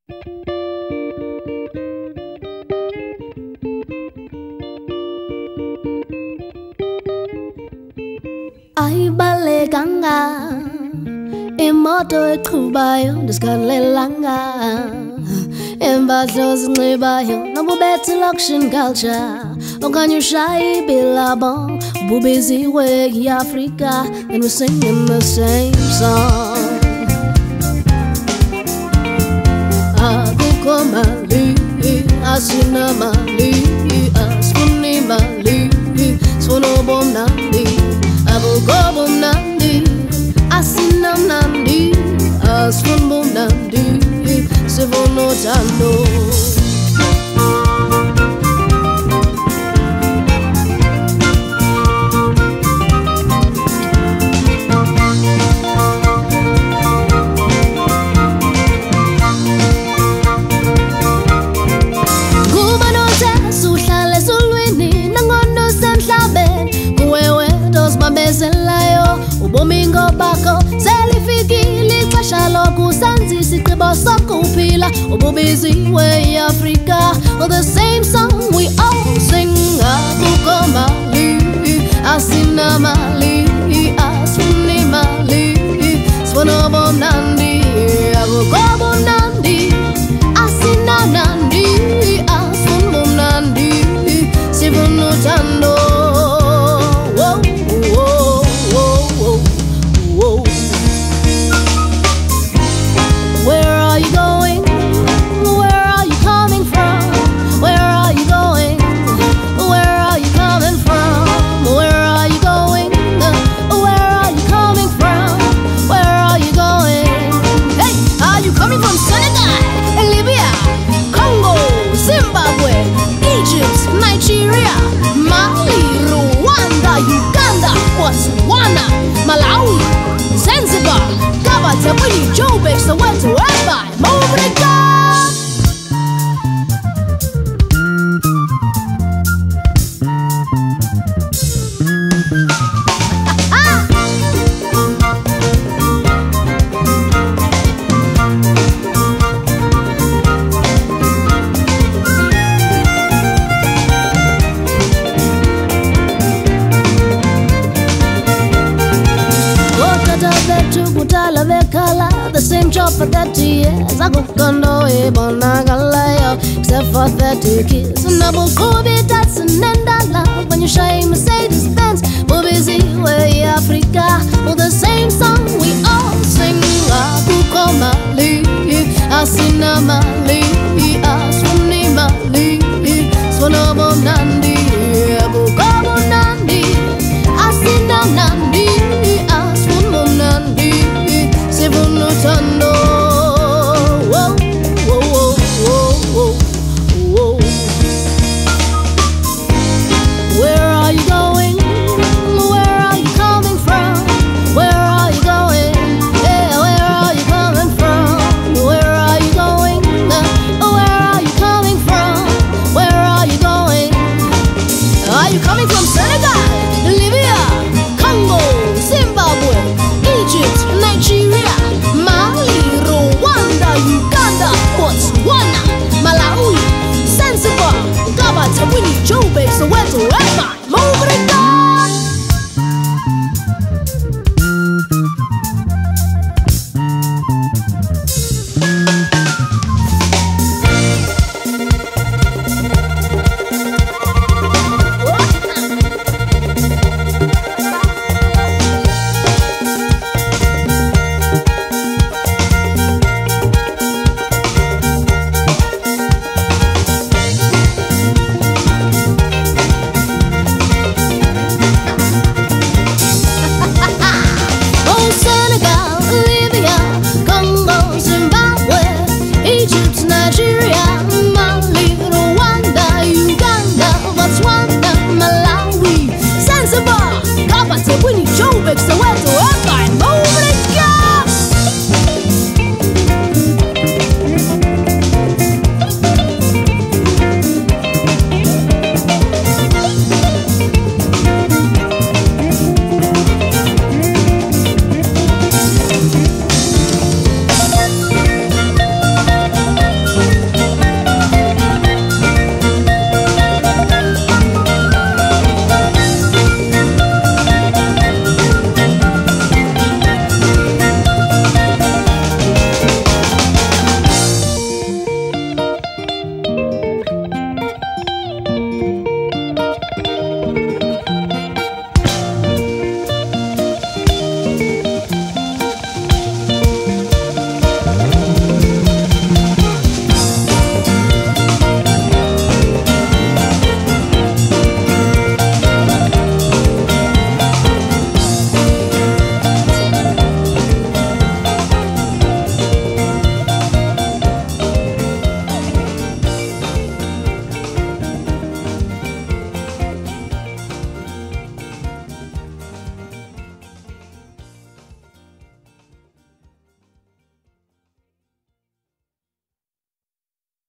Ay baleganga imoto eqhubayo ndisigalelanga embadlo zinxibayo nobubethe loction culture okanye ushaye ibilabo bubiziwe i-Africa and we're singing the same song. Akukho mali asina mali asifuni mali sifuna ubumnandi akukho bumnandi asina mnandi asifuni bumnandi sifuna uthando. Ubomingo bakho selifikile ixesha lokusenza isigqibo sokuphila ububiziwe i-Africa. The same song we all sing. Akukho mali asina mali asifuni mali sifuna ubumnandi akukho bumnandi asina mnandi asifuni bumnandi sifuna uthando. Botswana, Malawi, Zanzibar, Kaba, Tabuni, Joburg, Soweto, Eba, Mobrika. The same job for 30 years. I go condo except for 30 kids. And I will go be that's an end I love when you shine Mercedes Benz. Busy way Africa. Well, the same song we all sing. Akukho mali asina mali asifuni mali sifuna bumnandi akukho bumnandi asina mnandi asifuni bumnandi sifuna uthando. Where are you going? Where are you coming from? Where are you going? Yeah, where are you coming from? Where are you going? Where are you coming from? Where are you going? Are you coming from Senegal, Libya, Congo, Zimbabwe, Egypt, Nigeria, Mali, Rwanda, Uganda, Botswana, Malawi, Zanzibar, Kaba, Tabuni, Joburg, Soweto.